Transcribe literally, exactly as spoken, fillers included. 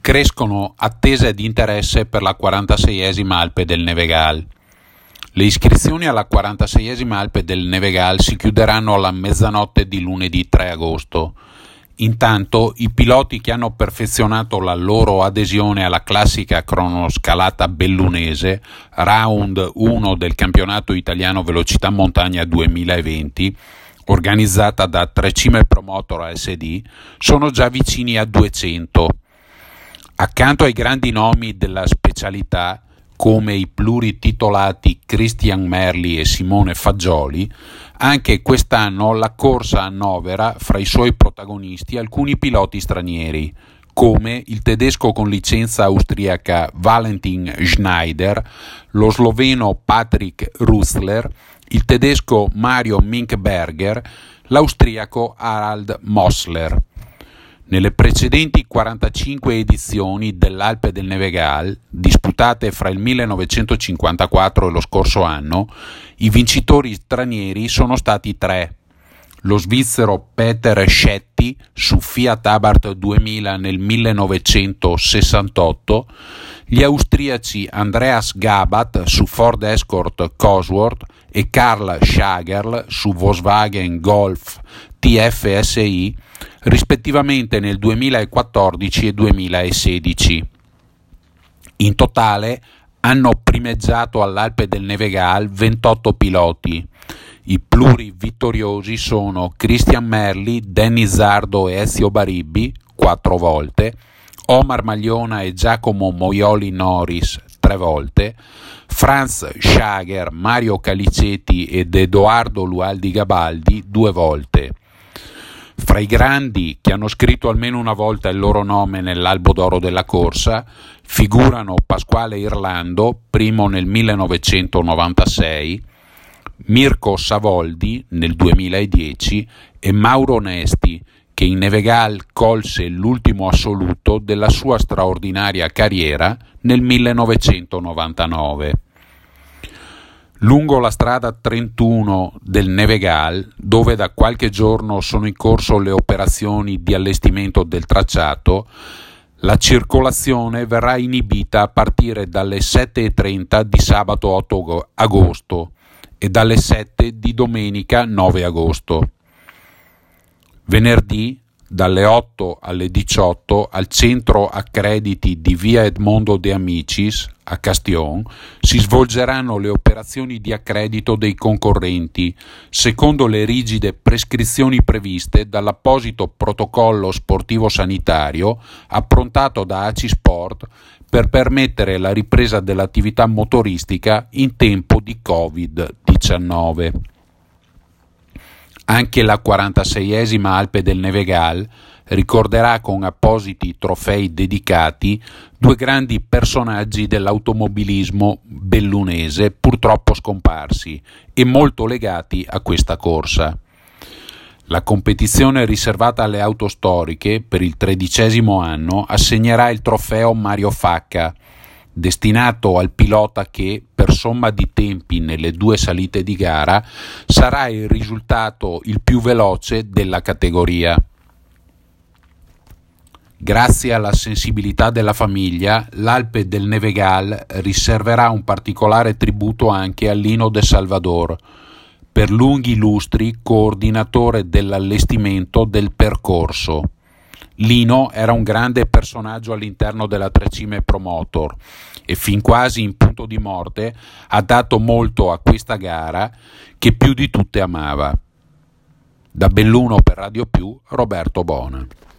Crescono attese ed interesse per la quarantaseiesima Alpe del Nevegal. Le iscrizioni alla quarantaseiesima Alpe del Nevegal si chiuderanno alla mezzanotte di lunedì tre agosto. Intanto i piloti che hanno perfezionato la loro adesione alla classica cronoscalata bellunese, round uno del campionato italiano velocità montagna duemilaventi, organizzata da Trecime Promotor S D, sono già vicini a duecento. Accanto ai grandi nomi della specialità, come i plurititolati Christian Merli e Simone Fagioli, anche quest'anno la corsa annovera fra i suoi protagonisti alcuni piloti stranieri, come il tedesco con licenza austriaca Valentin Schneider, lo sloveno Patrick Rüssler, il tedesco Mario Minkberger, l'austriaco Harald Mossler. Nelle precedenti quarantacinque edizioni dell'Alpe del Nevegal, disputate fra il millenovecentocinquantaquattro e lo scorso anno, i vincitori stranieri sono stati tre: lo svizzero Peter Schetti su Fiat Abarth duemila nel millenovecentosessantotto, gli austriaci Andreas Gabat su Ford Escort Cosworth e Karl Schagerl su Volkswagen Golf T F S I, rispettivamente nel duemilaquattordici e duemilasedici. In totale hanno primeggiato all'Alpe del Nevegal ventotto piloti. I plurivittoriosi sono Christian Merli, Danny Zardo e Ezio Baribbi, quattro volte, Omar Magliona e Giacomo Moioli Norris, tre volte, Franz Schager, Mario Caliceti ed Edoardo Lualdi Gabaldi, due volte. Fra i grandi che hanno scritto almeno una volta il loro nome nell'albo d'oro della corsa figurano Pasquale Irlando, primo nel millenovecentonovantasei, Mirko Savoldi nel duemiladieci e Mauro Nesti, che in Nevegal colse l'ultimo assoluto della sua straordinaria carriera nel millenovecentonovantanove. Lungo la strada trentuno del Nevegal, dove da qualche giorno sono in corso le operazioni di allestimento del tracciato, la circolazione verrà inibita a partire dalle sette e trenta di sabato otto agosto e dalle sette di domenica nove agosto. Venerdì dalle otto alle diciotto al centro accrediti di via Edmondo De Amicis a Castion si svolgeranno le operazioni di accredito dei concorrenti secondo le rigide prescrizioni previste dall'apposito protocollo sportivo sanitario approntato da A C I Sport per permettere la ripresa dell'attività motoristica in tempo di covid diciannove. Anche la quarantaseiesima Alpe del Nevegal ricorderà con appositi trofei dedicati due grandi personaggi dell'automobilismo bellunese purtroppo scomparsi e molto legati a questa corsa. La competizione riservata alle auto storiche per il tredicesimo anno assegnerà il trofeo Mario Facca, destinato al pilota che, per somma di tempi nelle due salite di gara, sarà il risultato il più veloce della categoria. Grazie alla sensibilità della famiglia, l'Alpe del Nevegal riserverà un particolare tributo anche a Lino De Salvador, per lunghi lustri coordinatore dell'allestimento del percorso. Lino era un grande personaggio all'interno della Trecime Promotor e fin quasi in punto di morte ha dato molto a questa gara che più di tutte amava. Da Belluno per Radio Più, Roberto Bona.